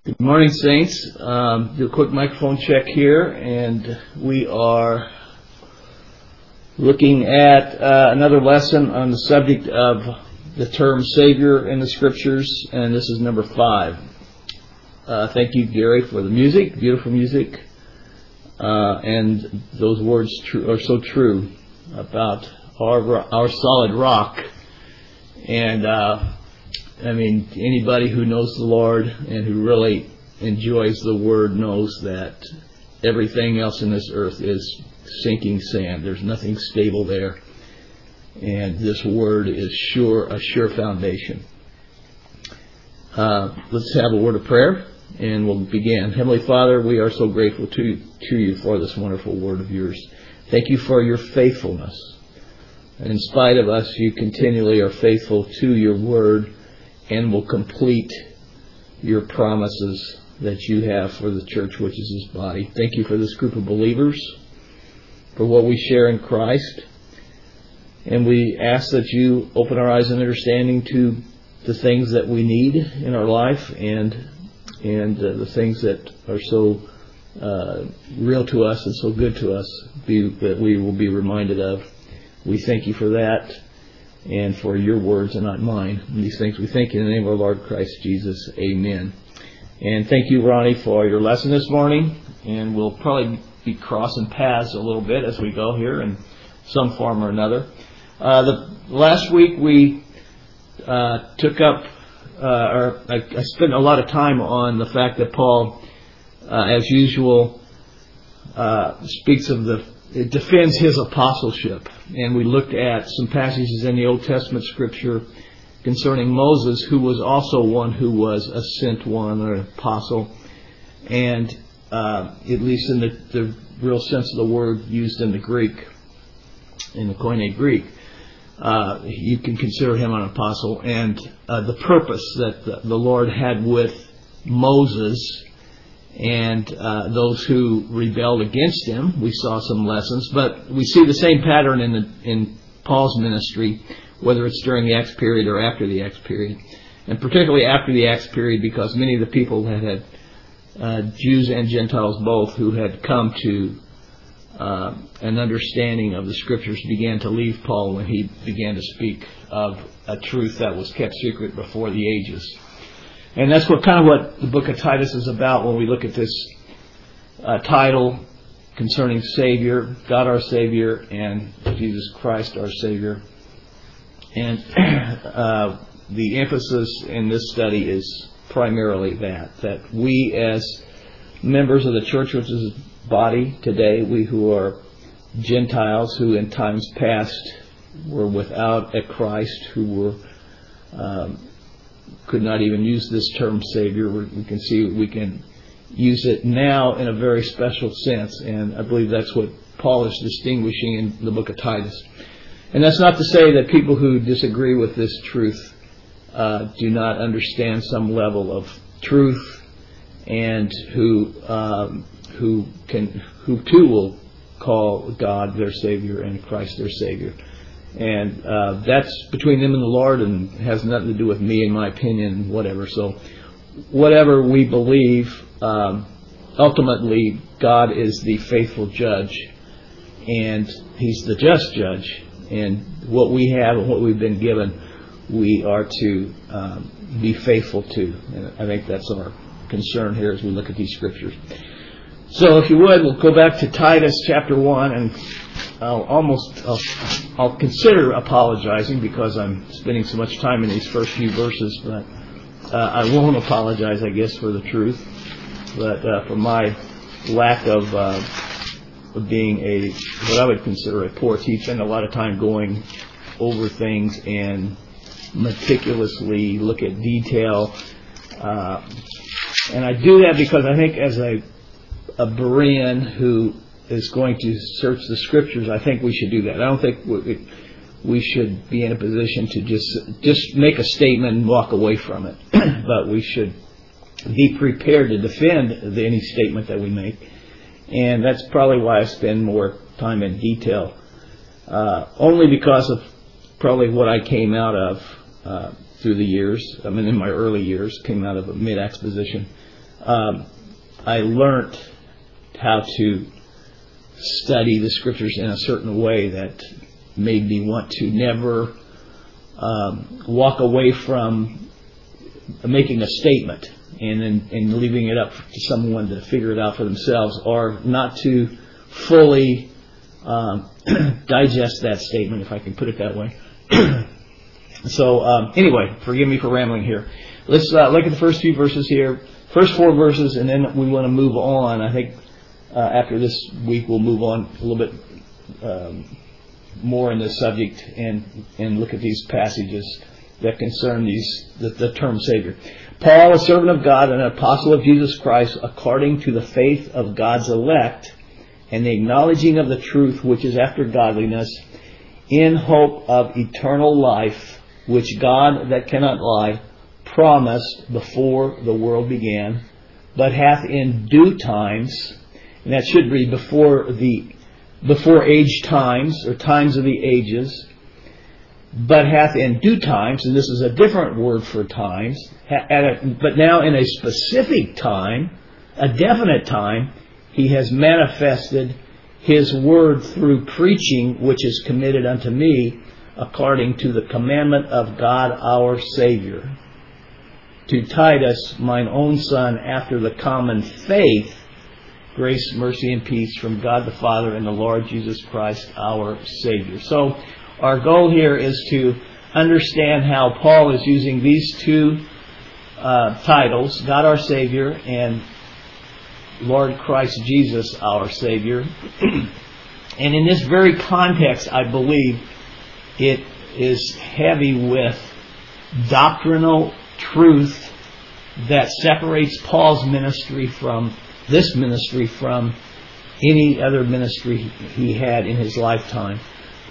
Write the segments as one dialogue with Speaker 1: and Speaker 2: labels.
Speaker 1: Good morning, Saints. Do a quick microphone check here, and we are looking at another lesson on the subject of the term Savior in the Scriptures, and this is number 5. Thank you, Gary, for the music, beautiful music, and those words are so true about our solid rock. And anybody who knows the Lord and who really enjoys the Word knows that everything else in this earth is sinking sand. There's nothing stable there. And this Word is a sure foundation. Let's have a word of prayer, and we'll begin. Heavenly Father, we are so grateful to you for this wonderful Word of yours. Thank you for your faithfulness. And in spite of us, you continually are faithful to your Word and will complete your promises that you have for the church, which is His body. Thank you for this group of believers, for what we share in Christ. And we ask that you open our eyes and understanding to the things that we need in our life and the things that are so real to us and so good to us that we will be reminded of. We thank you for that and for your words and not mine. And these things we thank you in the name of our Lord Christ Jesus. Amen. And thank you, Ronnie, for your lesson this morning. And we'll probably be crossing paths a little bit as we go here in some form or another. Last week we took up, I spent a lot of time on the fact that Paul, as usual, it defends his apostleship. And we looked at some passages in the Old Testament Scripture concerning Moses, who was also one who was a sent one or an apostle. And at least in the real sense of the word used in the Greek, in the Koine Greek, you can consider him an apostle. And the purpose that the Lord had with Moses and those who rebelled against him, we saw some lessons. But we see the same pattern in Paul's ministry, whether it's during the Acts period or after the Acts period. And particularly after the Acts period, because many of the people that had, Jews and Gentiles both, who had come to an understanding of the Scriptures, began to leave Paul when he began to speak of a truth that was kept secret before the ages. And that's what the book of Titus is about when we look at this title concerning Savior, God our Savior, and Jesus Christ our Savior. And the emphasis in this study is primarily that we as members of the church, which is body today, we who are Gentiles who in times past were without a Christ, who were could not even use this term Savior. We can see we can use it now in a very special sense, and I believe that's what Paul is distinguishing in the book of Titus. And that's not to say that people who disagree with this truth do not understand some level of truth, and who too will call God their Savior and Christ their Savior. And that's between them and the Lord, and has nothing to do with me and my opinion, whatever. So whatever we believe, ultimately God is the faithful judge, and He's the just judge. And what we have and what we've been given, we are to be faithful to. And I think that's our concern here as we look at these Scriptures. So if you would, we'll go back to Titus chapter 1, and I'll consider apologizing because I'm spending so much time in these first few verses, but I won't apologize, I guess, for the truth, but for my lack of being what I would consider a poor teacher, and a lot of time going over things and meticulously look at detail. And I do that because I think as a Berean who is going to search the Scriptures, I think we should do that. I don't think we should be in a position to just make a statement and walk away from it. But we should be prepared to defend any statement that we make. And that's probably why I spend more time in detail. Only because of probably what I came out of through the years. I mean, in my early years, came out of a mid-Acts position. I learned how to study the Scriptures in a certain way that made me want to never walk away from making a statement and leaving it up to someone to figure it out for themselves, or not to fully digest that statement, if I can put it that way. So anyway, forgive me for rambling here. Let's look at the first few verses here, first 4 verses, and then we want to move on. I think after this week we'll move on a little bit more in this subject and look at these passages that concern the term Savior. Paul, a servant of God and an apostle of Jesus Christ, according to the faith of God's elect and the acknowledging of the truth which is after godliness, in hope of eternal life, which God that cannot lie promised before the world began, but hath in due times, and that should read before age times, or times of the ages, but hath in due times, and this is a different word for times, but now in a specific time, a definite time, He has manifested His word through preaching, which is committed unto me, according to the commandment of God our Savior. To Titus, mine own son, after the common faith, grace, mercy, and peace from God the Father and the Lord Jesus Christ our Savior. So, our goal here is to understand how Paul is using these two titles, God our Savior and Lord Christ Jesus our Savior. And in this very context, I believe it is heavy with doctrinal truth that separates Paul's ministry from this ministry from any other ministry he had in his lifetime.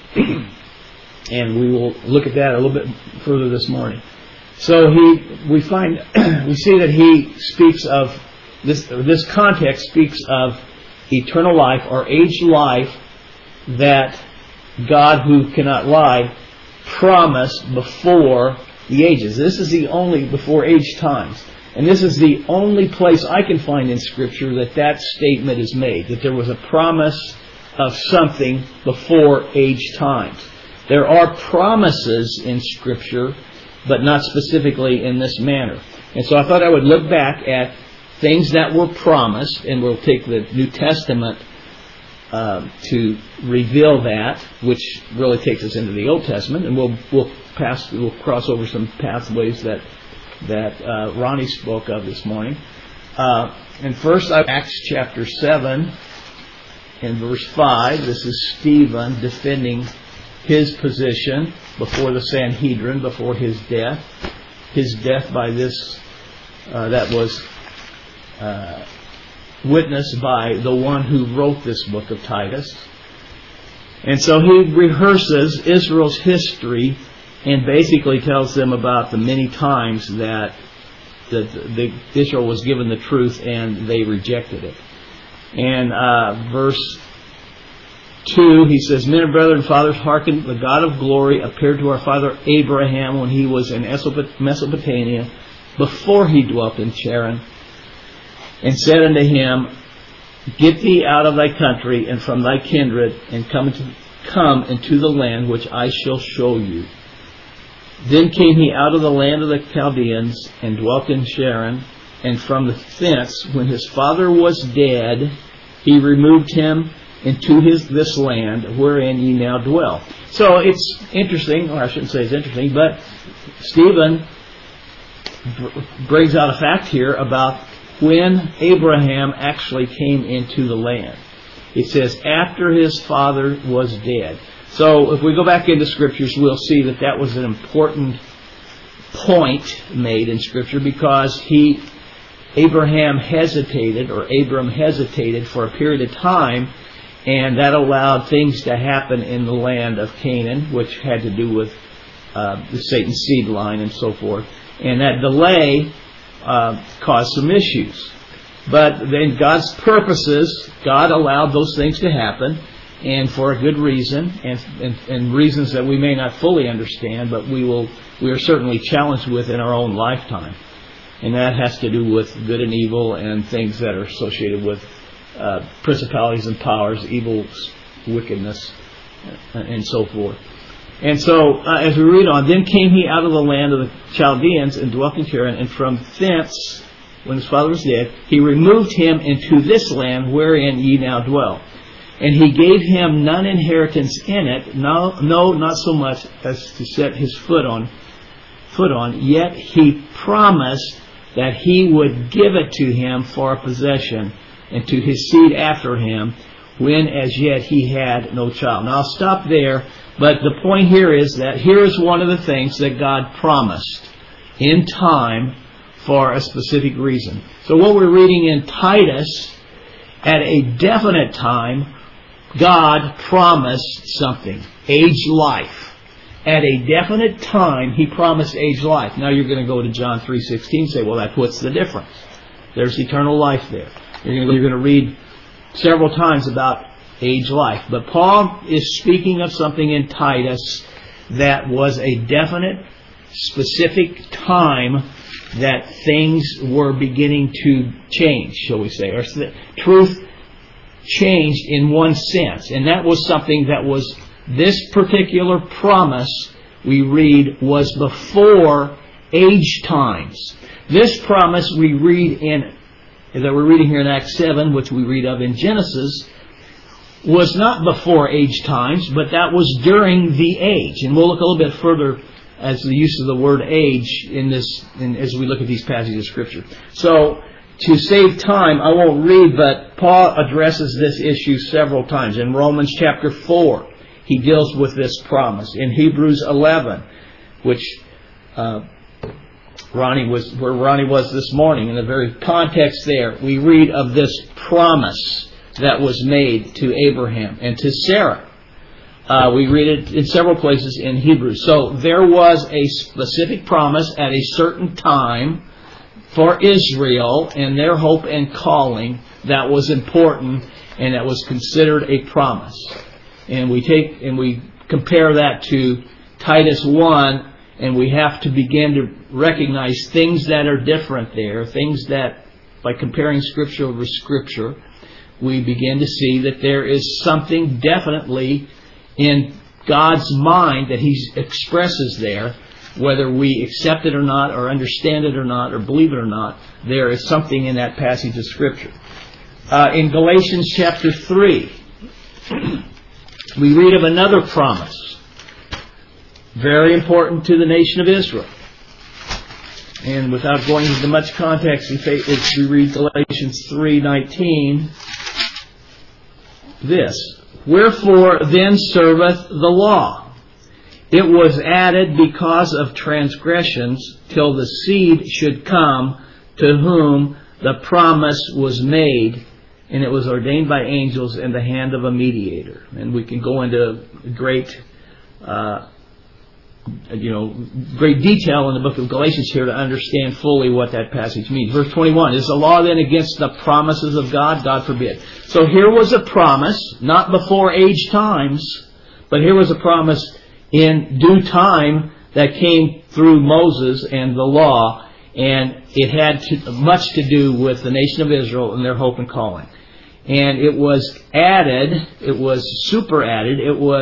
Speaker 1: And we will look at that a little bit further this morning. So we see that he speaks of this context speaks of eternal life or age life that God, who cannot lie, promised before the ages. This is the only before age times. And this is the only place I can find in Scripture that statement is made, that there was a promise of something before age times. There are promises in Scripture, but not specifically in this manner. And so I thought I would look back at things that were promised, and we'll take the New Testament to reveal that, which really takes us into the Old Testament, and we'll cross over some pathways that Ronnie spoke of this morning. And first, Acts chapter 7 and verse 5. This is Stephen defending his position before the Sanhedrin, before his death. His death by this, that was witnessed by the one who wrote this book of Titus. And so he rehearses Israel's history and basically tells them about the many times that Israel was given the truth and they rejected it. And verse 2, he says, Men and brethren, fathers, hearken, the God of glory appeared to our father Abraham when he was in Mesopotamia, before he dwelt in Charan, and said unto him, Get thee out of thy country and from thy kindred, and come into the land which I shall show you. Then came he out of the land of the Chaldeans, and dwelt in Charan, and from thence, when his father was dead, he removed him into this land wherein ye now dwell. So it's interesting, or I shouldn't say it's interesting, but Stephen brings out a fact here about when Abraham actually came into the land. It says, after his father was dead. So if we go back into Scriptures, we'll see that was an important point made in Scripture, because Abram hesitated for a period of time, and that allowed things to happen in the land of Canaan, which had to do with the Satan's seed line and so forth. And that delay caused some issues. But in God's purposes, God allowed those things to happen, and for a good reason, and reasons that we may not fully understand, but we are certainly challenged with in our own lifetime. And that has to do with good and evil and things that are associated with principalities and powers, evil, wickedness, and so forth. And so, as we read on, then came he out of the land of the Chaldeans and dwelt in Haran, and from thence, when his father was dead, he removed him into this land wherein ye now dwell. And he gave him none inheritance in it, no, not so much as to set his foot on, yet he promised that he would give it to him for a possession, and to his seed after him, when as yet he had no child. Now I'll stop there, but the point here is that here is one of the things that God promised in time for a specific reason. So what we're reading in Titus, at a definite time, God promised something, age life. At a definite time, He promised age life. Now you're going to go to John 3:16 and say, well, what's the difference? There's eternal life there. You're going to read several times about age life. But Paul is speaking of something in Titus that was a definite, specific time that things were beginning to change, shall we say. Or truth changed in one sense. And that was something that was, this particular promise we read was before age times. This promise we read that we're reading here in Acts 7, which we read of in Genesis, was not before age times, but that was during the age. And we'll look a little bit further as the use of the word age as we look at these passages of Scripture. So, to save time, I won't read, but Paul addresses this issue several times. In Romans chapter 4, he deals with this promise. In Hebrews 11, which Ronnie was this morning, in the very context there, we read of this promise that was made to Abraham and to Sarah. We read it in several places in Hebrews. So there was a specific promise at a certain time for Israel and their hope and calling that was important and that was considered a promise. And we compare that to Titus 1, and we have to begin to recognize things that are different there, things that, by comparing Scripture with Scripture, we begin to see that there is something definitely in God's mind that He expresses there, whether we accept it or not, or understand it or not, or believe it or not. There is something in that passage of Scripture. In Galatians chapter 3, we read of another promise, very important to the nation of Israel. And without going into much context, we read Galatians 3:19, this: Wherefore then serveth the law? It was added because of transgressions, till the seed should come, to whom the promise was made, and it was ordained by angels in the hand of a mediator. And we can go into great detail in the book of Galatians here to understand fully what that passage means. Verse 21, is the law then against the promises of God? God forbid. So here was a promise, not before age times, but here was a promise in due time that came through Moses and the law, and it had much to do with the nation of Israel and their hope and calling. And it was added, it was superadded,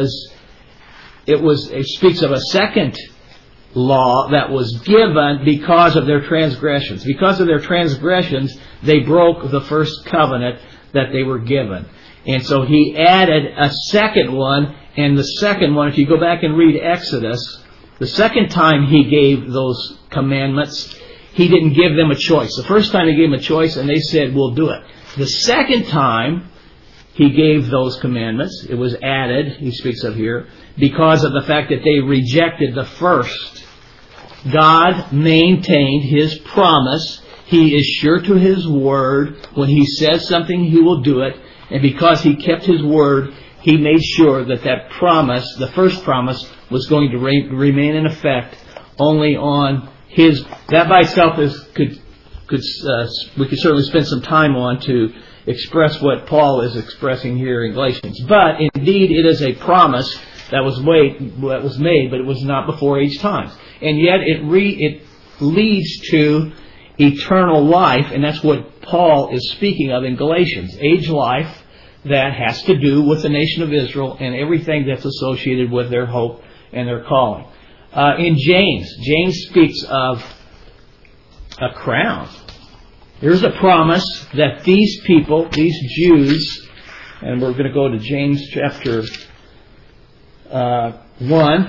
Speaker 1: it speaks of a second law that was given because of their transgressions. Because of their transgressions, they broke the first covenant that they were given. And so He added a second one, and the second one, if you go back and read Exodus, the second time He gave those commandments, He didn't give them a choice. The first time He gave them a choice, and they said, we'll do it. The second time He gave those commandments, it was added, He speaks of here, because of the fact that they rejected the first. God maintained His promise. He is sure to His word. When He says something, He will do it. And because He kept His word, He made sure that promise, the first promise, was going to remain in effect only on His. That by itself we could certainly spend some time on to express what Paul is expressing here in Galatians. But indeed, it is a promise that was made, but it was not before age times. And yet it leads to eternal life, and that's what Paul is speaking of in Galatians. Age life that has to do with the nation of Israel and everything that's associated with their hope and their calling. In James speaks of a crown. There's a promise that these people, these Jews, and we're going to go to James chapter 1,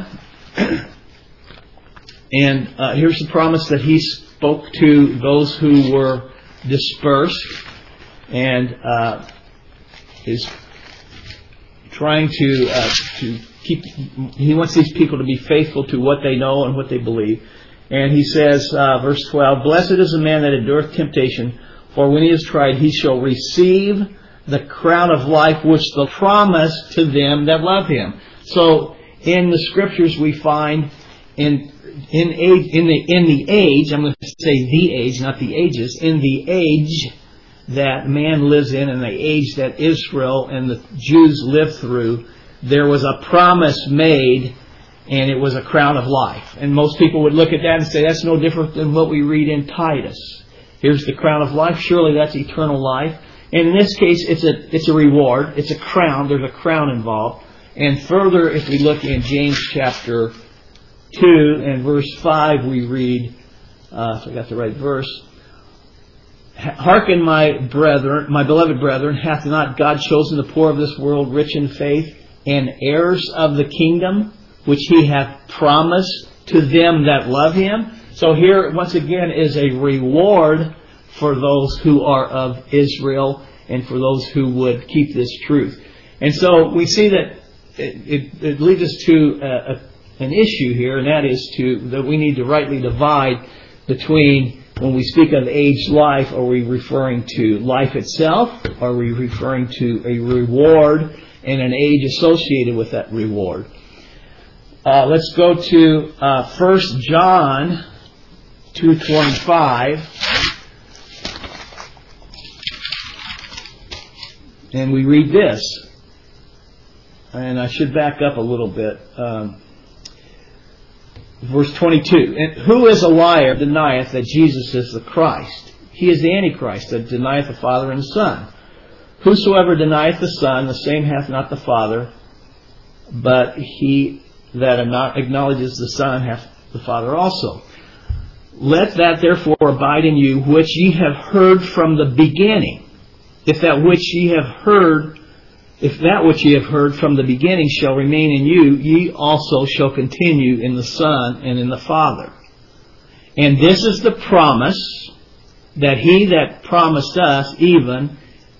Speaker 1: and here's the promise that he spoke to those who were dispersed, and is trying to keep. He wants these people to be faithful to what they know and what they believe. And he says, verse 12, "Blessed is the man that endureth temptation, for when he is tried, he shall receive the crown of life which the promise to them that love him." So in the Scriptures we find in the age, I'm going to say the age, not the ages, in the age that man lives in and the age that Israel and the Jews lived through, there was a promise made, and it was a crown of life. And most people would look at that and say, that's no different than what we read in Titus. Here's the crown of life. Surely that's eternal life. And in this case, it's a reward. It's a crown. There's a crown involved. And further, if we look in James chapter 2 and verse 5, we read, if I got the right verse, "Hearken, my beloved brethren, hath not God chosen the poor of this world rich in faith, and heirs of the kingdom, which He hath promised to them that love Him?" So here, once again, is a reward for those who are of Israel and for those who would keep this truth. And so we see that it leads us to an issue here, and that is that we need to rightly divide between, when we speak of aged life, are we referring to life itself? Are we referring to a reward and an age associated with that reward? Let's go to 1 John 2:25. And we read this. And I should back up a little bit. Verse 22. "And who is a liar denieth that Jesus is the Christ? He is the Antichrist that denieth the Father and the Son. Whosoever denieth the Son, the same hath not the Father, but he that acknowledges the Son hath the Father also. Let that therefore abide in you which ye have heard from the beginning. If that which ye have heard from the beginning shall remain in you, ye also shall continue in the Son and in the Father. And this is the promise, that He that promised us even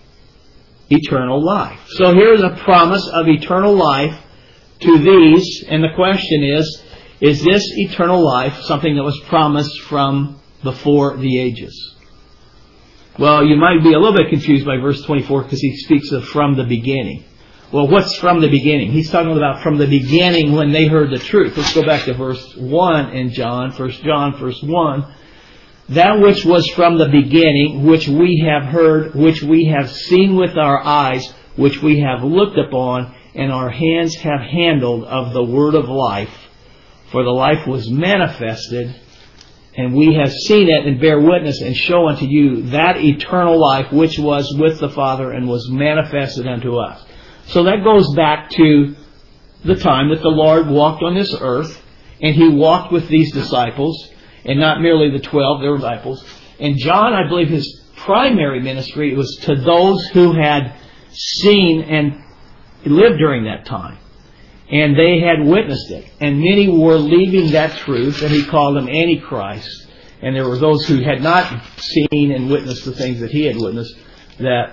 Speaker 1: eternal life." So here is a promise of eternal life to these, and the question is this eternal life something that was promised from before the ages? Well, you might be a little bit confused by verse 24 because he speaks of from the beginning. Well, what's from the beginning? He's talking about from the beginning when they heard the truth. Let's go back to verse 1 in John, 1 John, verse 1. "That which was from the beginning, which we have heard, which we have seen with our eyes, which we have looked upon, and our hands have handled of the word of life. For the life was manifested, and we have seen it and bear witness and show unto you that eternal life which was with the Father and was manifested unto us." So that goes back to the time that the Lord walked on this earth, and He walked with these disciples, and not merely the 12, they were disciples. And John, I believe his primary ministry was to those who had seen and lived during that time. And they had witnessed it. And many were leaving that truth, and he called them Antichrist. And there were those who had not seen and witnessed the things that he had witnessed that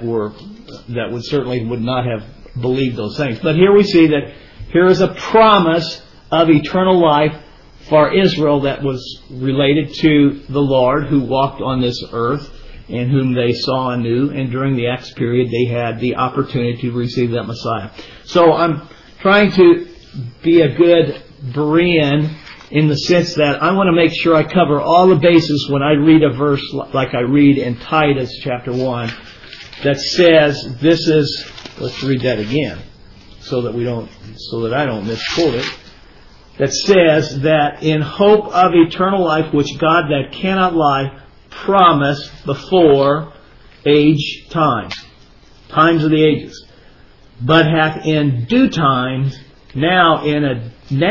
Speaker 1: would not have believed those things. But here we see that here is a promise of eternal life for Israel that was related to the Lord who walked on this earth and whom they saw and knew. And during the Acts period, they had the opportunity to receive that Messiah. So I'm trying to be a good Berean in the sense that I want to make sure I cover all the bases when I read a verse like I read in Titus chapter 1 that says this is, let's read that again so that I don't misquote it, that says that in hope of eternal life which God that cannot lie promise before age times of the ages, but hath in due time, now in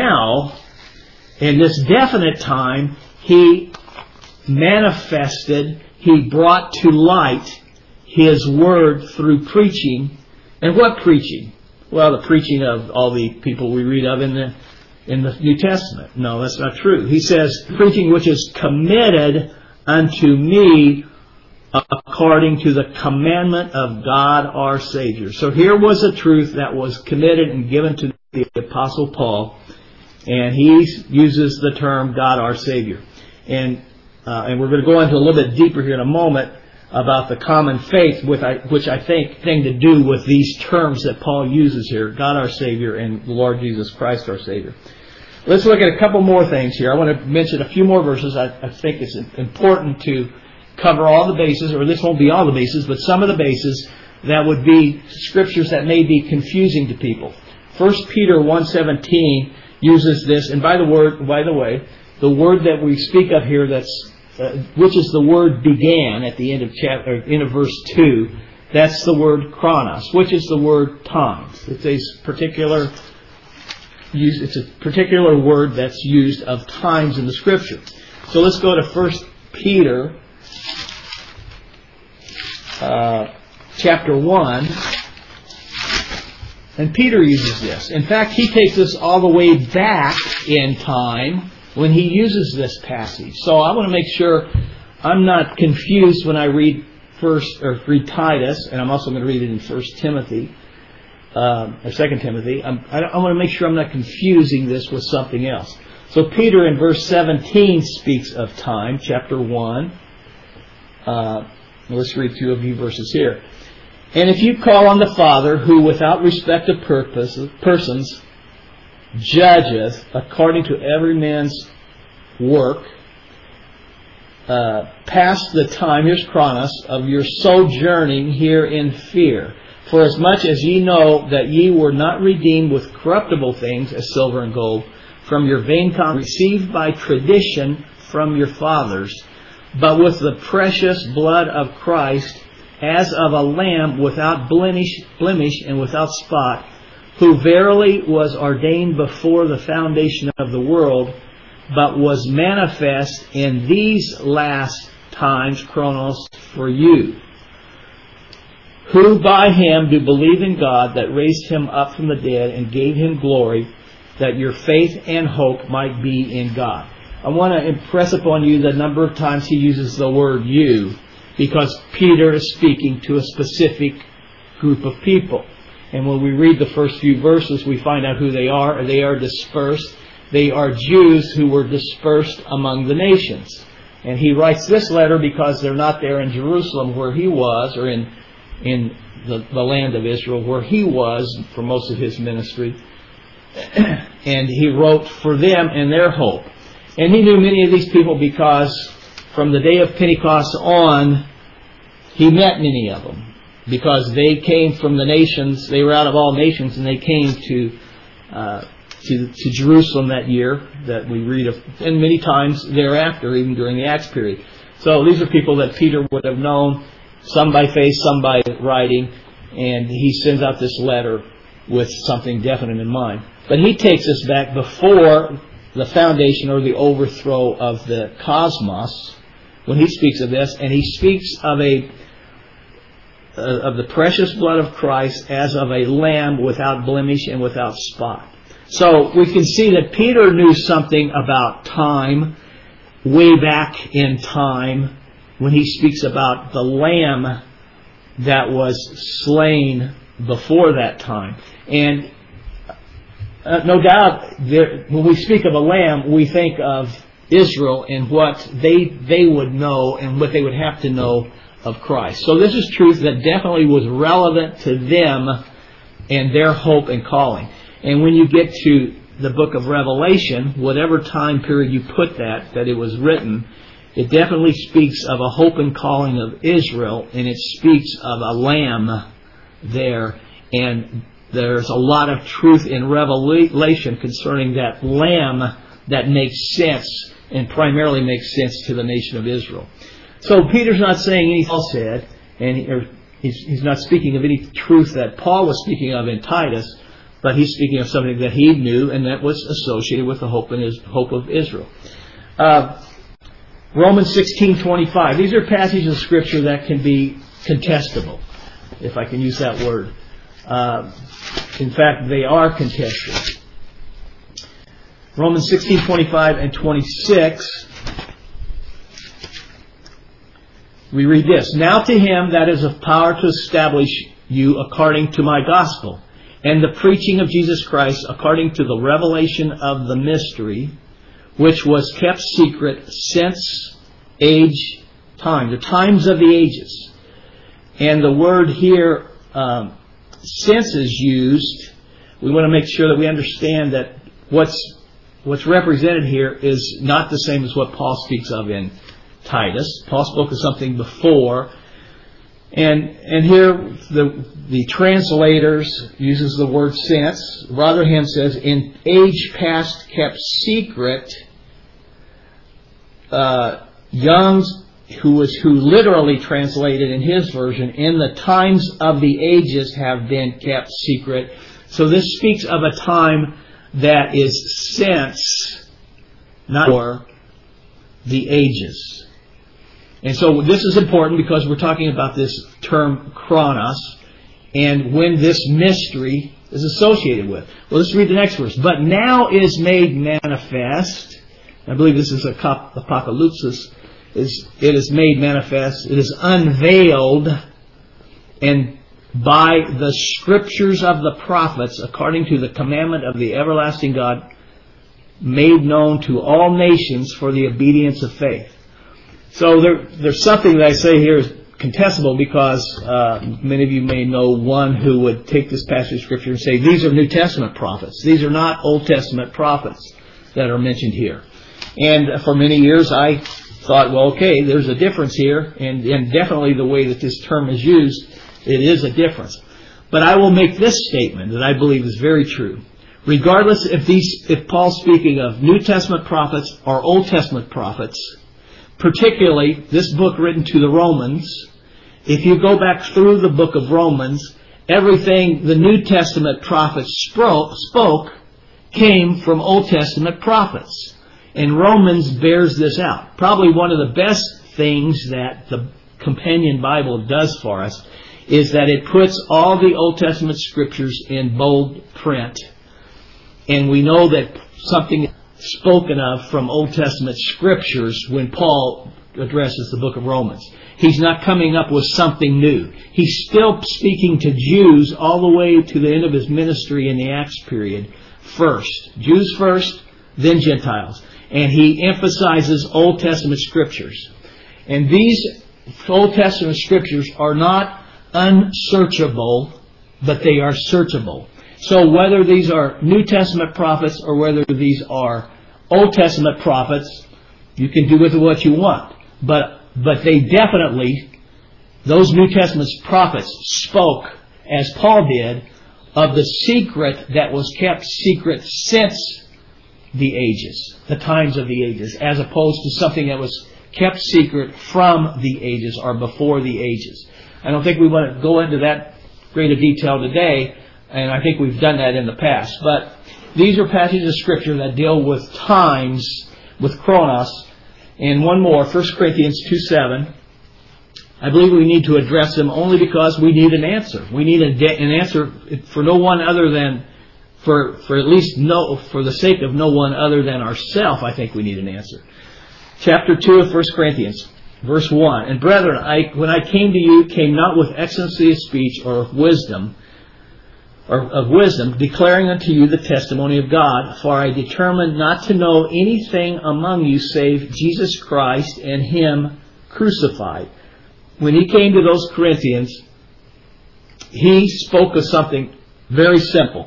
Speaker 1: this definite time, He manifested, He brought to light His Word through preaching. And what preaching? Well, the preaching of all the people we read of in the New Testament. No, that's not true. He says, preaching which is committed unto me according to the commandment of God our Savior. So here was a truth that was committed and given to the Apostle Paul, and he uses the term God our Savior. And we're going to go into a little bit deeper here in a moment about the common faith, which I think thing to do with these terms that Paul uses here, God our Savior and the Lord Jesus Christ our Savior. Let's look at a couple more things here. I want to mention a few more verses. I think it's important to cover all the bases, or this won't be all the bases, but some of the bases that would be scriptures that may be confusing to people. 1 Peter 1:17 uses this, and by the way, the word that we speak of here, which is the word began at the end of end of verse 2, that's the word chronos, which is the word times. It's a particular word that's used of times in the Scripture. So let's go to 1 Peter chapter 1. And Peter uses this. In fact, he takes us all the way back in time when he uses this passage. So I want to make sure I'm not confused when I read Titus, and I'm also going to read it in 1 Timothy, or 2 Timothy. I want to make sure I'm not confusing this with something else. So Peter in verse 17 speaks of time, chapter 1. Let's read two of you verses here. And if you call on the Father, who without respect of persons judgeth according to every man's work, pass the time, here's chronos, of your sojourning here in fear. For as much as ye know that ye were not redeemed with corruptible things, as silver and gold, from your vain received by tradition from your fathers, but with the precious blood of Christ, as of a lamb without blemish and without spot, who verily was ordained before the foundation of the world, but was manifest in these last times, chronos, for you, who by Him do believe in God, that raised Him up from the dead and gave Him glory, that your faith and hope might be in God. I want to impress upon you the number of times he uses the word you, because Peter is speaking to a specific group of people. And when we read the first few verses, we find out who they are. They are dispersed. They are Jews who were dispersed among the nations. And he writes this letter because they're not there in Jerusalem where he was, or in the land of Israel where he was for most of his ministry. And he wrote for them and their hope. And he knew many of these people because from the day of Pentecost on, he met many of them. Because they came from the nations, they were out of all nations, and they came to Jerusalem that year that we read of, and many times thereafter, even during the Acts period. So these are people that Peter would have known, some by face, some by writing, and he sends out this letter with something definite in mind. But he takes us back before the foundation or the overthrow of the cosmos when he speaks of this, and he speaks of the precious blood of Christ as of a lamb without blemish and without spot. So we can see that Peter knew something about time way back in time when he speaks about the lamb that was slain before that time. And no doubt, when we speak of a lamb, we think of Israel and what they would know and what they would have to know of Christ. So this is truth that definitely was relevant to them and their hope and calling. And when you get to the book of Revelation, whatever time period you put that it was written, it definitely speaks of a hope and calling of Israel, and it speaks of a lamb there. And there's a lot of truth in Revelation concerning that lamb that makes sense, and primarily makes sense to the nation of Israel. So Peter's not saying anything Paul said, and he's not speaking of any truth that Paul was speaking of in Titus, but he's speaking of something that he knew and that was associated with the hope of Israel. Romans 16:25. These are passages of Scripture that can be contestable, if I can use that word. In fact, they are contested. Romans 16:25 and 26. We read this. Now to him that is of power to establish you according to my gospel, and the preaching of Jesus Christ according to the revelation of the mystery, which was kept secret since the times of the ages. And the word here, since, is used. We want to make sure that we understand that what's represented here is not the same as what Paul speaks of in Titus. Paul spoke of something before. And here the translators uses the word since. Rotherham says, in age past kept secret, Young's, who literally translated in his version, in the times of the ages have been kept secret. So this speaks of a time that is since, not for the ages. And so this is important because we're talking about this term chronos and when this mystery is associated with. Well, let's read the next verse. But now is made manifest. I believe this is apocalypsis. It is made manifest. It is unveiled, and by the scriptures of the prophets, according to the commandment of the everlasting God, made known to all nations for the obedience of faith. So there's something that I say here is contestable because many of you may know one who would take this passage of Scripture and say, these are New Testament prophets. These are not Old Testament prophets that are mentioned here. And for many years I thought, well, okay, there's a difference here, and definitely the way that this term is used, it is a difference. But I will make this statement that I believe is very true. Regardless if Paul's speaking of New Testament prophets or Old Testament prophets, particularly this book written to the Romans, if you go back through the book of Romans, everything the New Testament prophets spoke came from Old Testament prophets. And Romans bears this out. Probably one of the best things that the Companion Bible does for us is that it puts all the Old Testament scriptures in bold print. And we know that something spoken of from Old Testament scriptures when Paul addresses the book of Romans. He's not coming up with something new. He's still speaking to Jews all the way to the end of his ministry in the Acts period first. Jews first, then Gentiles. And he emphasizes Old Testament scriptures. And these Old Testament scriptures are not unsearchable, but they are searchable. So whether these are New Testament prophets or whether these are Old Testament prophets, you can do with it what you want. But they definitely, those New Testament prophets spoke, as Paul did, of the secret that was kept secret since the ages, the times of the ages, as opposed to something that was kept secret from the ages or before the ages. I don't think we want to go into that great a detail today, and I think we've done that in the past. But these are passages of Scripture that deal with times, with chronos. And one more, 1 Corinthians 2:7. I believe we need to address them only because we need an answer. We need an answer for no one other than, for the sake of no one other than ourselves. I think we need an answer. Chapter 2 of 1 Corinthians, verse 1. And brethren, when I came to you, came not with excellency of speech or of wisdom, declaring unto you the testimony of God. For I determined not to know anything among you save Jesus Christ and Him crucified. When he came to those Corinthians, he spoke of something very simple.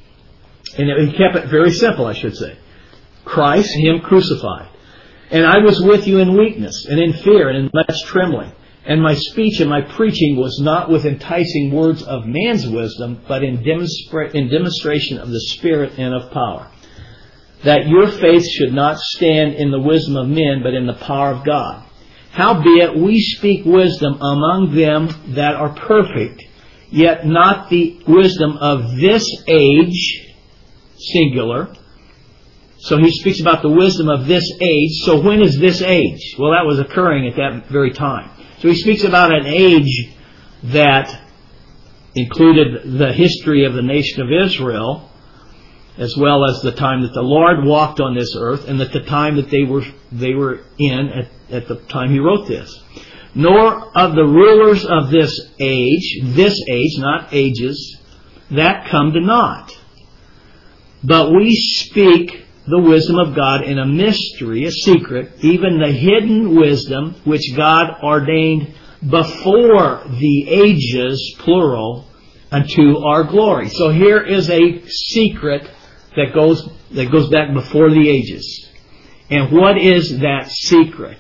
Speaker 1: And he kept it very simple, I should say. Christ, Him crucified. And I was with you in weakness and in fear and in much trembling. And my speech and my preaching was not with enticing words of man's wisdom, but in demonstration of the Spirit and of power. That your faith should not stand in the wisdom of men, but in the power of God. Howbeit we speak wisdom among them that are perfect, yet not the wisdom of this age, singular. So he speaks about the wisdom of this age. So when is this age? Well, that was occurring at that very time. So he speaks about an age that included the history of the nation of Israel, as well as the time that the Lord walked on this earth, and at the time that they were in at the time he wrote this. Nor of the rulers of this age, not ages, that come to naught. But we speak the wisdom of God in a mystery, a secret, even the hidden wisdom which God ordained before the ages, plural, unto our glory. So here is a secret that goes back before the ages. And what is that secret?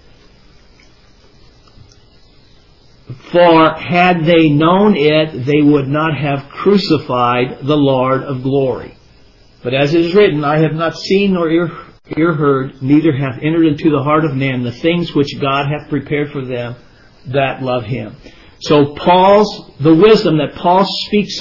Speaker 1: For had they known it, they would not have crucified the Lord of glory. But as it is written, I have not seen nor ear heard, neither hath entered into the heart of man the things which God hath prepared for them that love Him. So the wisdom that Paul speaks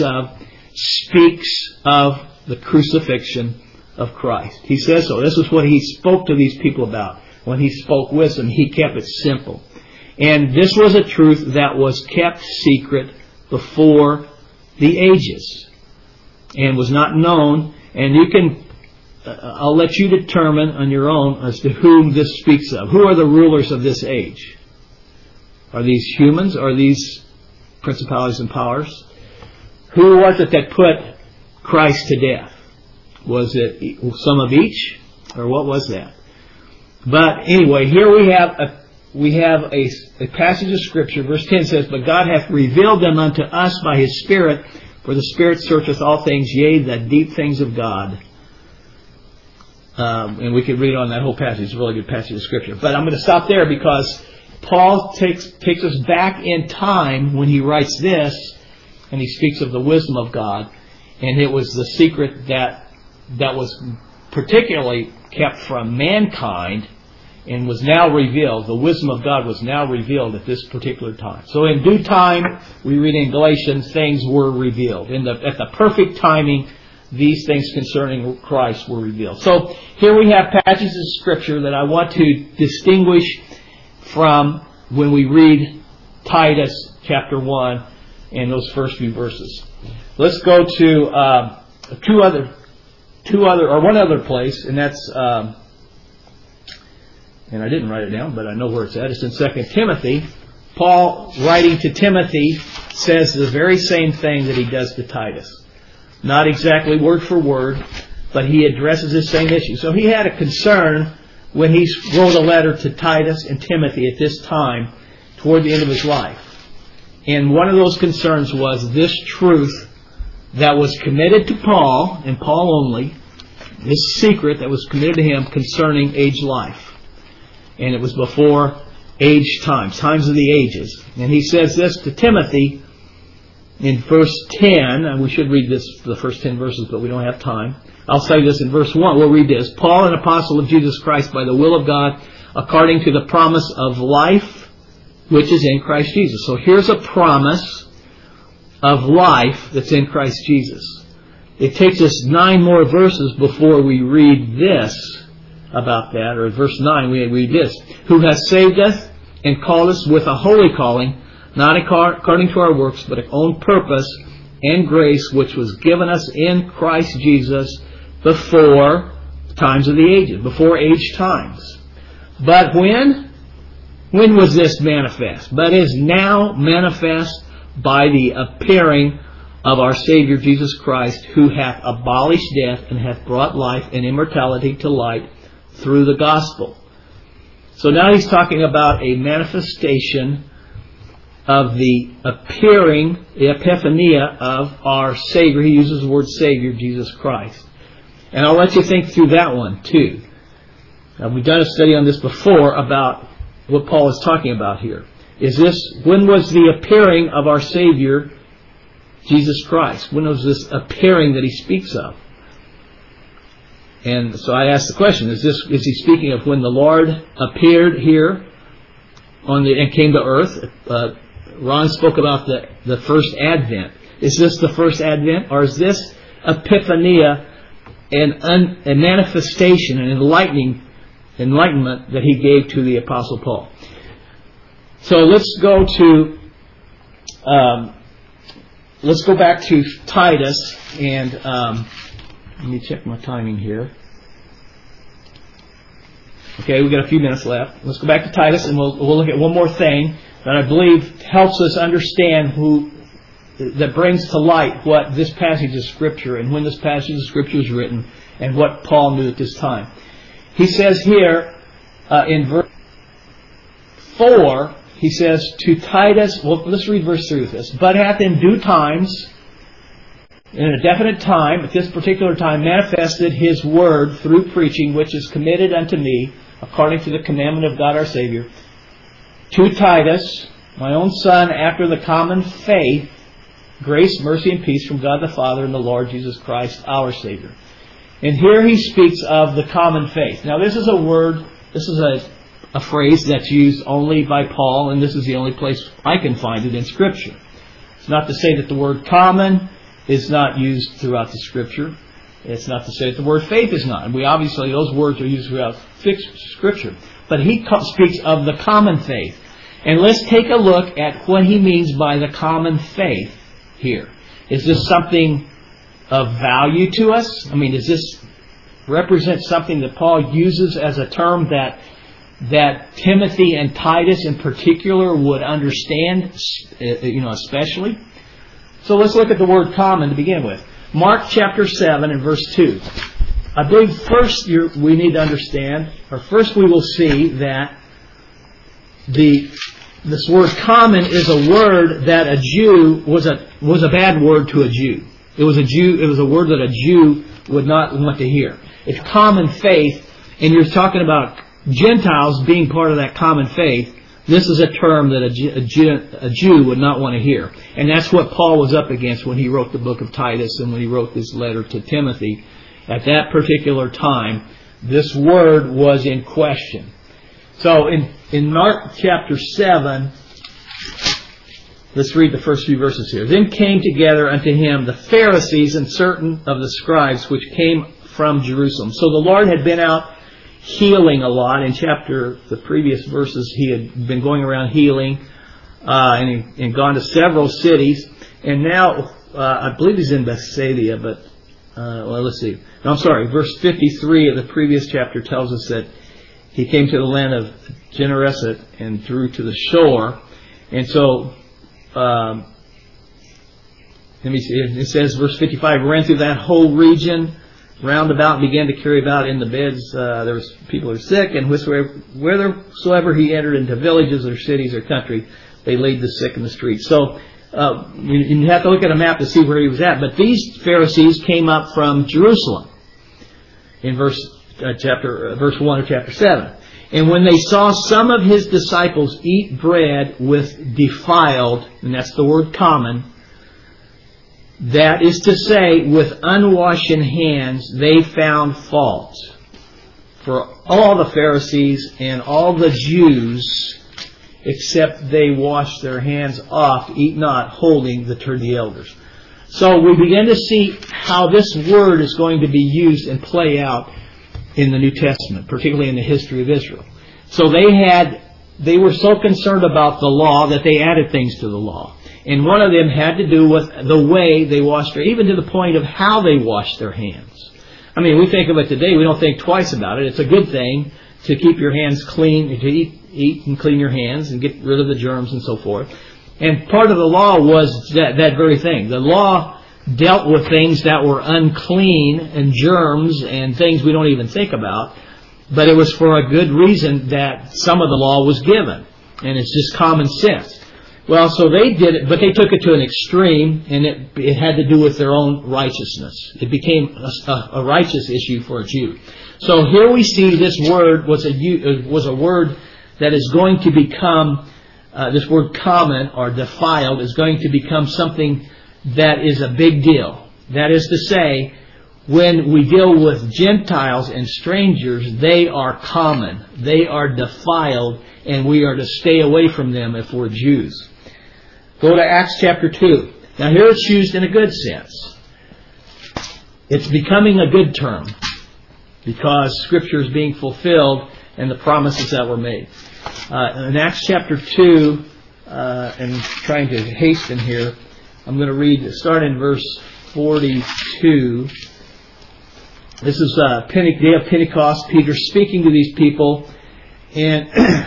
Speaker 1: of the crucifixion of Christ. He says so. This is what he spoke to these people about. When he spoke wisdom, he kept it simple. And this was a truth that was kept secret before the ages and was not known. And you can, I'll let you determine on your own as to whom this speaks of. Who are the rulers of this age? Are these humans? Are these principalities and powers? Who was it that put Christ to death? Was it some of each? Or what was that? But anyway, here we have a passage of Scripture. Verse 10 says, But God hath revealed them unto us by His Spirit, for the Spirit searcheth all things, yea, the deep things of God. And we could read on that whole passage. It's a really good passage of Scripture. But I'm going to stop there because Paul takes us back in time when he writes this, and he speaks of the wisdom of God. And it was the secret that was particularly kept from mankind and was now revealed. The wisdom of God was now revealed at this particular time. So in due time, we read in Galatians, things were revealed. At the perfect timing, these things concerning Christ were revealed. So here we have passages of Scripture that I want to distinguish from when we read Titus chapter 1 and those first few verses. Let's go to one other place, and that's, and I didn't write it down, but I know where it's at. It's in 2 Timothy. Paul, writing to Timothy, says the very same thing that he does to Titus. Not exactly word for word, but he addresses the same issue. So he had a concern when he wrote a letter to Titus and Timothy at this time, toward the end of his life. And one of those concerns was this truth that was committed to Paul, and Paul only, this secret that was committed to him concerning age life. And it was before age times of the ages. And he says this to Timothy in verse 10, and we should read this for the first 10 verses, but we don't have time. I'll say this in verse 1. We'll read this. Paul, an apostle of Jesus Christ by the will of God, according to the promise of life, which is in Christ Jesus. So here's a promise of life that's in Christ Jesus. It takes us 9 more verses before we read this about that, or verse 9 we read this. Who has saved us and called us with a holy calling, not according to our works, but our own purpose and grace, which was given us in Christ Jesus before times of the ages, before age times. But when was this manifest? But is now manifest by the appearing of our Savior Jesus Christ, who hath abolished death and hath brought life and immortality to light through the gospel. So now he's talking about a manifestation of the appearing, the epiphania of our Savior. He uses the word Savior, Jesus Christ. And I'll let you think through that one too. We've done a study on this before about what Paul is talking about here. When was the appearing of our Savior, Jesus Christ? When was this appearing that he speaks of? And so I asked the question, is he speaking of when the Lord appeared here and came to earth. Ron spoke about the first advent. Is this the first advent, or is this epiphania, a manifestation, an enlightenment that he gave to the Apostle Paul? So let's go back to Titus, and let me check my timing here. Okay, we've got a few minutes left. Let's go back to Titus, and we'll look at one more thing that I believe helps us understand that brings to light what this passage of Scripture and when this passage of Scripture was written and what Paul knew at this time. He says here in verse 4, he says to Titus, well, let's read verse 3 with this. But hath in due times, in a definite time, at this particular time, manifested his word through preaching, which is committed unto me, according to the commandment of God our Savior, to Titus, my own son, after the common faith, grace, mercy, and peace from God the Father and the Lord Jesus Christ, our Savior. And here he speaks of the common faith. Now this is a word, this is a phrase that's used only by Paul, and this is the only place I can find it in Scripture. It's not to say that the word common is not used throughout the Scripture. It's not to say that the word faith is not. And obviously those words are used throughout Scripture. But he speaks of the common faith. And let's take a look at what he means by the common faith here. Is this something of value to us? I mean, does this represent something that Paul uses as a term that Timothy and Titus in particular would understand, especially? So let's look at the word common to begin with. Mark chapter 7 and verse 2. I believe first we need to understand, or first we will see that this word common is a word that a Jew was a bad word to a Jew. It was a word that a Jew would not want to hear. It's common faith, and you're talking about Gentiles being part of that common faith. This is a term that a Jew would not want to hear. And that's what Paul was up against when he wrote the book of Titus and when he wrote this letter to Timothy. At that particular time, this word was in question. So in Mark chapter 7, let's read the first few verses here. Then came together unto him the Pharisees and certain of the scribes which came from Jerusalem. So the Lord had been out healing a lot. In the previous verses, he had been going around healing and gone to several cities. And now, I believe he's in Bethsaida, but let's see. No, I'm sorry. Verse 53 of the previous chapter tells us that he came to the land of Gennesaret and drew to the shore. And so, let me see. It says, verse 55, ran through that whole region round about and began to carry about in the beds. There was people who were sick, and whithersoever he entered into villages or cities or country, they laid the sick in the streets. So you have to look at a map to see where he was at. But these Pharisees came up from Jerusalem in verse 1 of chapter 7. And when they saw some of his disciples eat bread with defiled, and that's the word common, that is to say, with unwashen hands, they found fault. For all the Pharisees and all the Jews, except they wash their hands off, eat not, holding the turn of the elders. So we begin to see how this word is going to be used and play out in the New Testament, particularly in the history of Israel. So they were so concerned about the law that they added things to the law. And one of them had to do with the way they washed their, even to the point of how they washed their hands. I mean, we think of it today, we don't think twice about it. It's a good thing to keep your hands clean, to eat and clean your hands and get rid of the germs and so forth. And part of the law was that very thing. The law dealt with things that were unclean and germs and things we don't even think about. But it was for a good reason that some of the law was given. And it's just common sense. Well, so they did it, but they took it to an extreme, and it had to do with their own righteousness. It became a righteous issue for a Jew. So here we see this word was a word that is going to become, this word common or defiled is going to become something that is a big deal. That is to say, when we deal with Gentiles and strangers, they are common. They are defiled, and we are to stay away from them if we're Jews. Go to Acts chapter 2. Now here it's used in a good sense. It's becoming a good term because Scripture is being fulfilled and the promises that were made. In Acts chapter 2, and trying to hasten here, I'm going to read, start in verse 42. This is day of Pentecost. Peter speaking to these people. And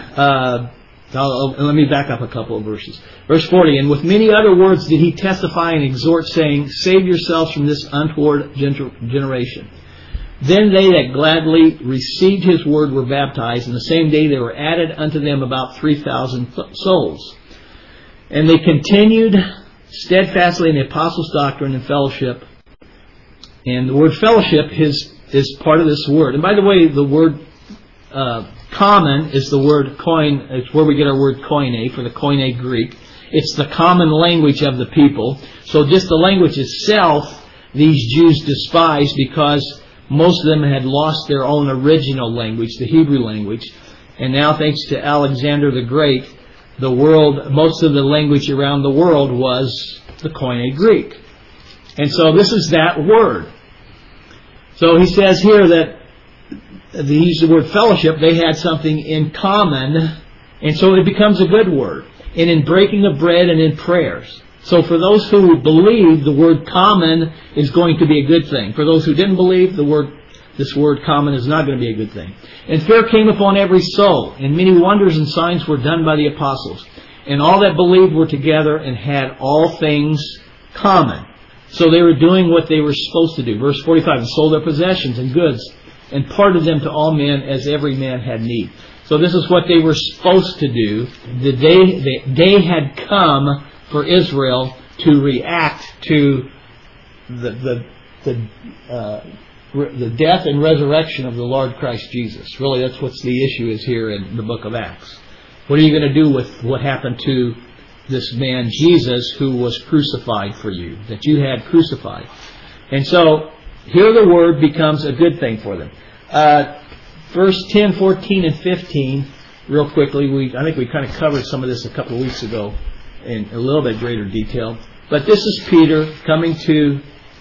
Speaker 1: let me back up a couple of verses. Verse 40, and with many other words did he testify and exhort, saying, Save yourselves from this untoward generation. Then they that gladly received his word were baptized, and the same day there were added unto them about 3,000 souls. And they continued steadfastly in the apostles' doctrine and fellowship. And the word fellowship is part of this word. And by the way, the word common is the word koine. It's where we get our word koine, for the Koine Greek. It's the common language of the people. So just the language itself, these Jews despised because most of them had lost their own original language, the Hebrew language. And now, thanks to Alexander the Great, the world, most of the language around the world was the Koine Greek. And so this is that word. So he says here that he used the word fellowship, they had something in common, and so it becomes a good word. And in breaking of bread and in prayers. So for those who believe, the word common is going to be a good thing. For those who didn't believe, this word common is not going to be a good thing. And fear came upon every soul, and many wonders and signs were done by the apostles. And all that believed were together and had all things common. So they were doing what they were supposed to do. Verse 45, and sold their possessions and goods, and parted them to all men as every man had need. So this is what they were supposed to do. The day had come for Israel to react to the death and resurrection of the Lord Christ Jesus. Really, that's what the issue is here in the book of Acts. What are you going to do with what happened to this man Jesus who was crucified for you, that you had crucified? And so here the word becomes a good thing for them. Verse 10, 14, and 15, real quickly, I think we kind of covered some of this a couple of weeks ago in a little bit greater detail. But this is Peter coming to,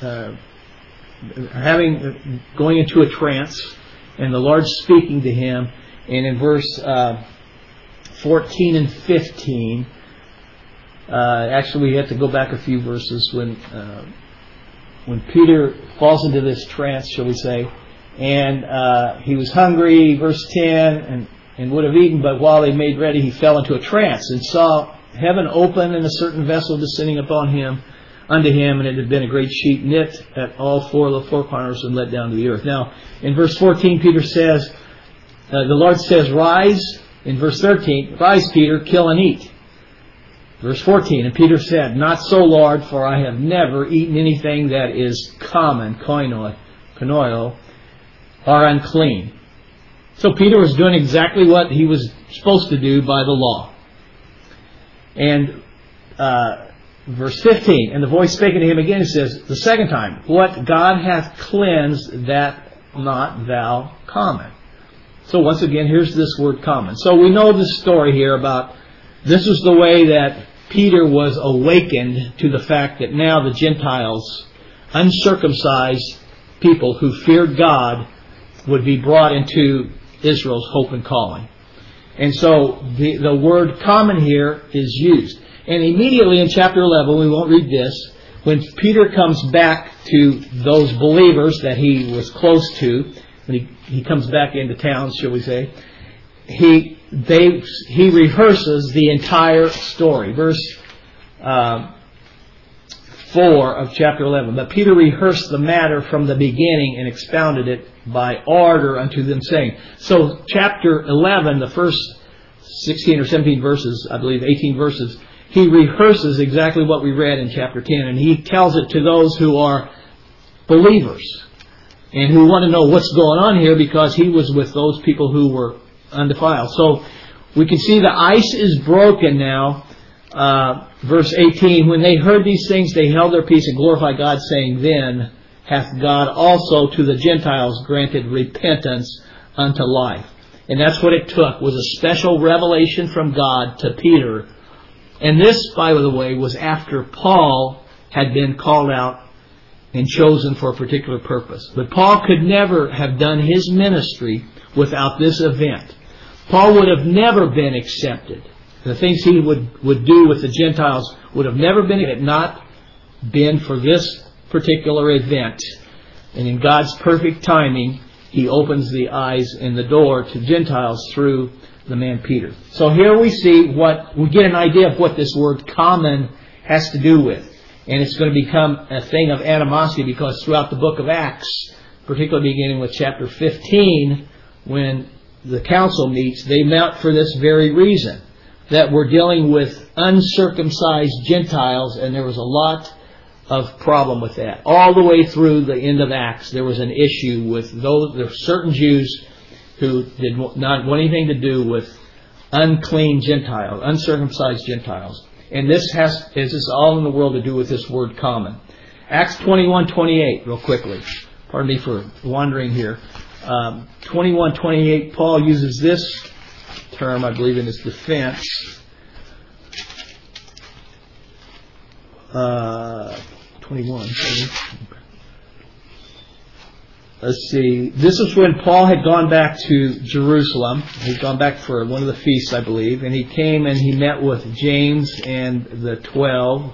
Speaker 1: going into a trance, and the Lord speaking to him. And in verse 14 and 15, actually we have to go back a few verses when Peter falls into this trance, shall we say, and he was hungry, verse 10, and would have eaten, but while they made ready, he fell into a trance and saw heaven open and a certain vessel descending upon him, unto him, and it had been a great sheet knit at all four of the four corners and let down to the earth. Now, in verse 14, Peter says, the Lord says, rise. In verse 13, rise, Peter, kill and eat. Verse 14, and Peter said, not so, Lord, for I have never eaten anything that is common, koinoio, or unclean. So Peter was doing exactly what he was supposed to do by the law. And verse 15, and the voice spake unto him again, it says, the second time, what God hath cleansed, that not thou common. So once again, here's this word common. So we know the story here about, this is the way that Peter was awakened to the fact that now the Gentiles, uncircumcised people who feared God, would be brought into Israel's hope and calling. And so the word common here is used. And immediately in chapter 11, we won't read this, when Peter comes back to those believers that he was close to, when he comes back into town, shall we say, he rehearses the entire story. Verse 4 of chapter 11. But Peter rehearsed the matter from the beginning and expounded it by order unto them, saying. So chapter 11, the first 16 or 17 verses, I believe 18 verses, he rehearses exactly what we read in chapter 10, and he tells it to those who are believers and who want to know what's going on here, because he was with those people who were undefiled. So we can see the ice is broken now. Verse 18, when they heard these things, they held their peace and glorified God, saying, then hath God also to the Gentiles granted repentance unto life. And that's what it took, was a special revelation from God to Peter. And this, by the way, was after Paul had been called out and chosen for a particular purpose. But Paul could never have done his ministry without this event. Paul would have never been accepted. The things he would do with the Gentiles would have never been, had it not been for this particular event. And in God's perfect timing, He opens the eyes and the door to Gentiles through the man Peter. So here we see we get an idea of what this word common has to do with. And it's going to become a thing of animosity, because throughout the book of Acts, particularly beginning with chapter 15, when the council meets, they met for this very reason, that we're dealing with uncircumcised Gentiles, and there was a lot of problem with that. All the way through the end of Acts, there was an issue with those. There were certain Jews who did not want anything to do with unclean Gentiles, uncircumcised Gentiles. And this is all in the world to do with this word common. Acts 21:28, real quickly. Pardon me for wandering here. 21:28, Paul uses this term, I believe, in his defense. 21. Let's see. This is when Paul had gone back to Jerusalem. He'd gone back for one of the feasts, I believe. And he came and he met with James and the 12.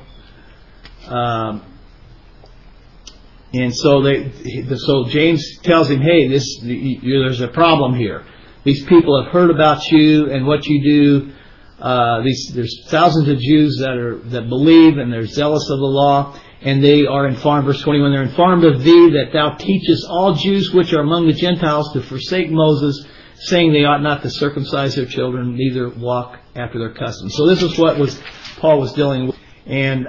Speaker 1: And so James tells him, hey, there's a problem here. These people have heard about you and what you do. There's thousands of Jews that believe and they're zealous of the law. And they are informed, verse 21, they're informed of thee that thou teachest all Jews which are among the Gentiles to forsake Moses, saying they ought not to circumcise their children, neither walk after their customs. So this is what Paul was dealing with. And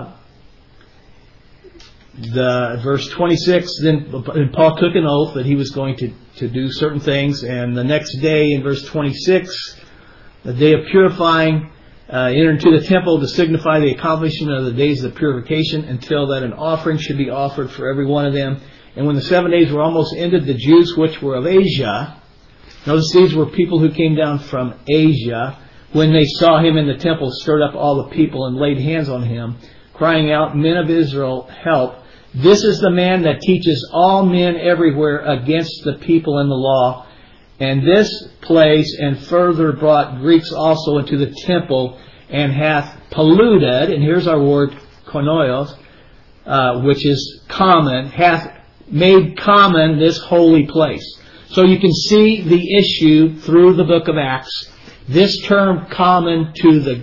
Speaker 1: verse 26, then Paul took an oath that he was going to do certain things. And the next day, in verse 26, the day of purifying, enter into the temple to signify the accomplishment of the days of purification, until that an offering should be offered for every one of them. And when the 7 days were almost ended, the Jews which were of Asia, notice these were people who came down from Asia, when they saw him in the temple, stirred up all the people and laid hands on him, crying out, Men of Israel, help. This is the man that teaches all men everywhere against the people and the law. And this place, and further brought Greeks also into the temple, and hath polluted, and here's our word, koinoios, which is common, hath made common this holy place. So you can see the issue through the book of Acts. This term common to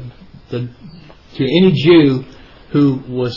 Speaker 1: any Jew who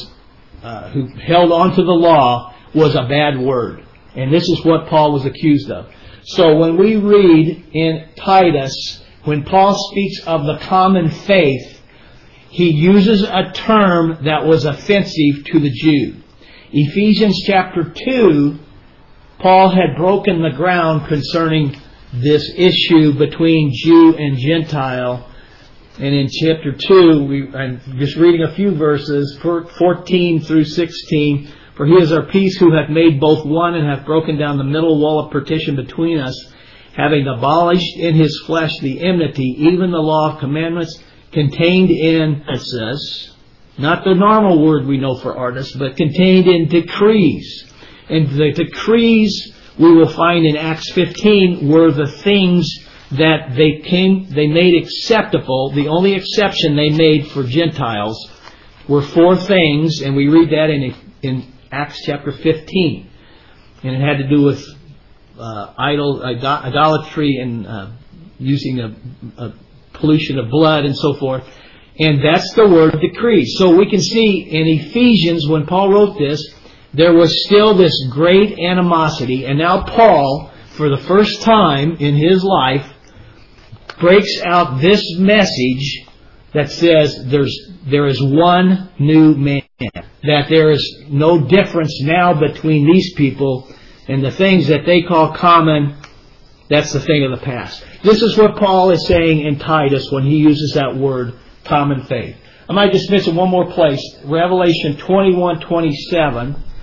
Speaker 1: held on to the law was a bad word. And this is what Paul was accused of. So when we read in Titus, when Paul speaks of the common faith, he uses a term that was offensive to the Jew. Ephesians chapter 2, Paul had broken the ground concerning this issue between Jew and Gentile. And in chapter 2, I'm just reading a few verses, 14 through 16. For he is our peace, who hath made both one, and hath broken down the middle wall of partition between us, having abolished in his flesh the enmity, even the law of commandments contained in, it says, not the normal word we know for artists, but contained in decrees. And the decrees we will find in Acts 15 were the things that they made acceptable. The only exception they made for Gentiles were 4 things, and we read that in Acts chapter 15. And it had to do with idolatry and using a pollution of blood and so forth. And that's the word decree. So we can see in Ephesians, when Paul wrote this, there was still this great animosity. And now Paul, for the first time in his life, breaks out this message that says there is one new man. That there is no difference now between these people, and the things that they call common, that's the thing of the past. This is what Paul is saying in Titus when he uses that word, common faith. I might just mention one more place, Revelation 21:27.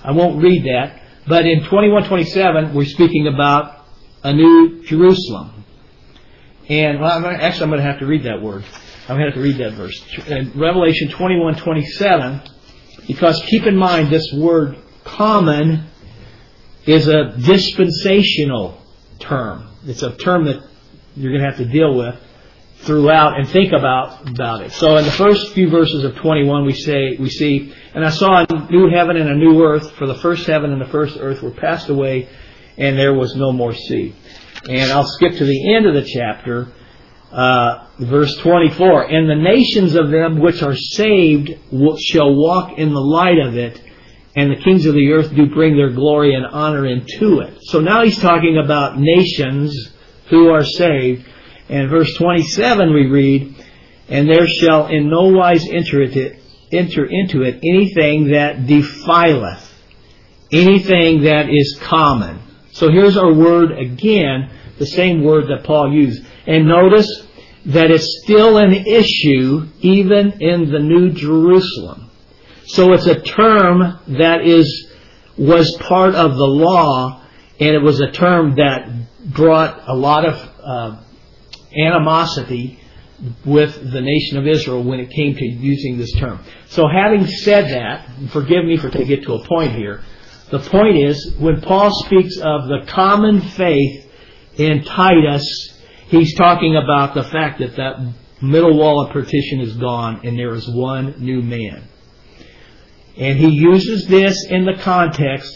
Speaker 1: I won't read that. But in 21:27, we're speaking about a new Jerusalem. And I'm going to have to read that word. I'm going to have to read that verse. In Revelation 21:27, because keep in mind this word common is a dispensational term. It's a term that you're going to have to deal with throughout and think about it. So in the first few verses of 21 we see, and I saw a new heaven and a new earth, for the first heaven and the first earth were passed away, and there was no more sea. And I'll skip to the end of the chapter, verse 24. And the nations of them which are saved shall walk in the light of it, and the kings of the earth do bring their glory and honor into it. So now he's talking about nations who are saved. And verse 27 we read, and there shall in no wise enter into it anything that defileth, anything that is common. So here's our word again, the same word that Paul used. And notice that it's still an issue even in the New Jerusalem. So it's a term that was part of the law, and it was a term that brought a lot of animosity with the nation of Israel when it came to using this term. So having said that, and forgive me for to get to a point here, the point is, when Paul speaks of the common faith in Titus, he's talking about the fact that that middle wall of partition is gone and there is one new man. And he uses this in the context,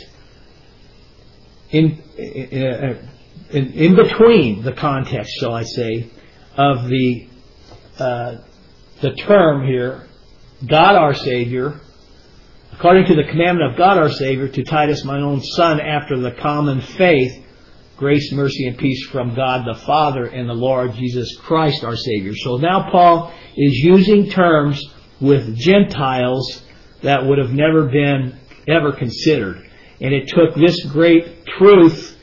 Speaker 1: in between the context, shall I say, of the term here, God our Savior, according to the commandment of God our Savior, to Titus mine own son, after the common faith, grace, mercy, and peace from God the Father and the Lord Jesus Christ our Savior. So now Paul is using terms with Gentiles that would have never been ever considered. And it took this great truth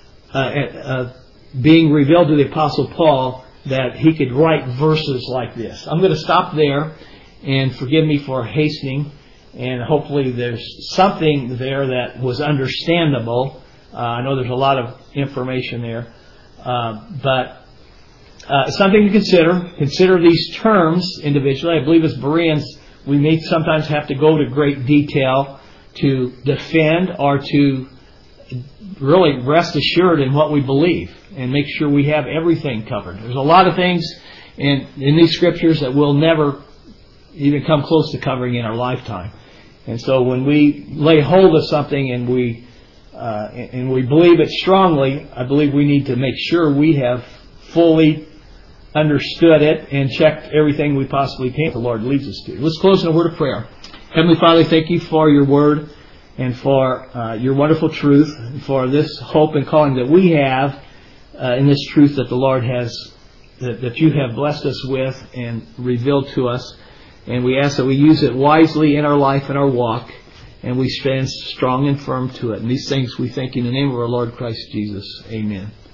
Speaker 1: being revealed to the Apostle Paul that he could write verses like this. I'm going to stop there, and forgive me for hastening, and hopefully there's something there that was understandable. I know there's a lot of information there, but something to consider. Consider these terms individually. I believe as Bereans, we may sometimes have to go to great detail to defend or to really rest assured in what we believe and make sure we have everything covered. There's a lot of things in these scriptures that we'll never even come close to covering in our lifetime. And so when we lay hold of something and we believe it strongly, I believe we need to make sure we have fully understood it and checked everything we possibly can the Lord leads us to. Let's close in a word of prayer. Heavenly Father, thank you for your word and for your wonderful truth, and for this hope and calling that we have in this truth that the Lord has, that you have blessed us with and revealed to us. And we ask that we use it wisely in our life and our walk, and we stand strong and firm to it. And these things we thank you in the name of our Lord Christ Jesus. Amen.